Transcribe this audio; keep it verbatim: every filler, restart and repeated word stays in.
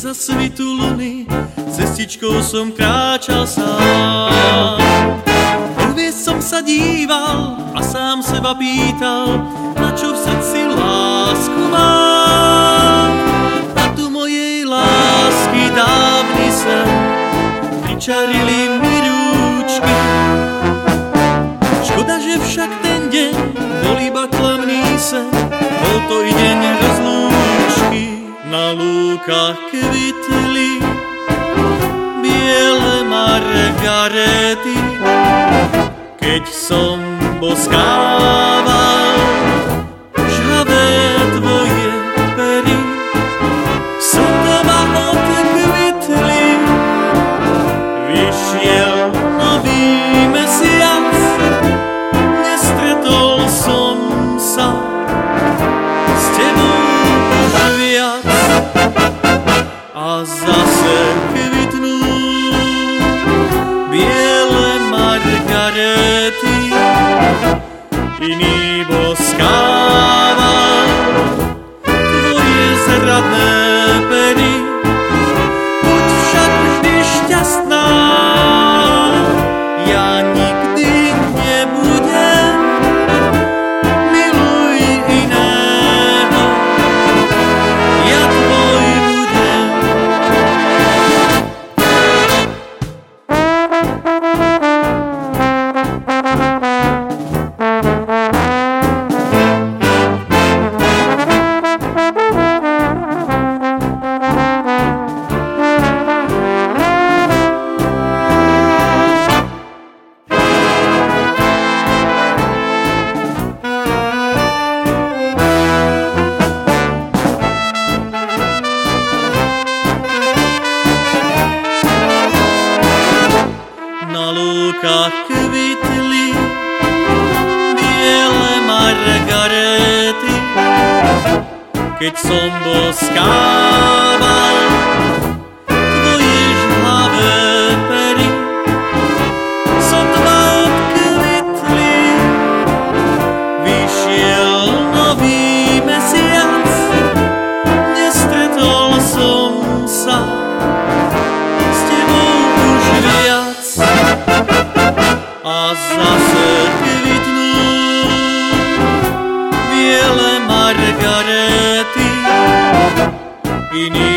za svitu luny cestičkou som kráčal sám. Prvie som sa díval a sám seba pýtal, na čo v srdci lásku mám. A tu mojej lásky dávny sen pričarili mi rúčky. Škoda, že však ten deň bol iba klamný sen, bol to i deň rozlúčky. Na lúkach kvitli biele margarety, keď som boskával žhavé tvoje pery. Sotva odkvitli, vyšiel nový mesiac, nestretol som sa s tebou už viac. A zase kvitnú biele margarety, iný boskával tvoje zradné pery. Buď však vždy šťastná, ja nikdy nebudem. Miluj iného, ja tvoj budem. Na lúkach kvitli biele margarety, keď som boskával tvoje žhavé pery. Sotva odkvitli, vyšiel nový mesiac, nestretol som sa s tebou už viac. A zase kvitnú biele margarety, iný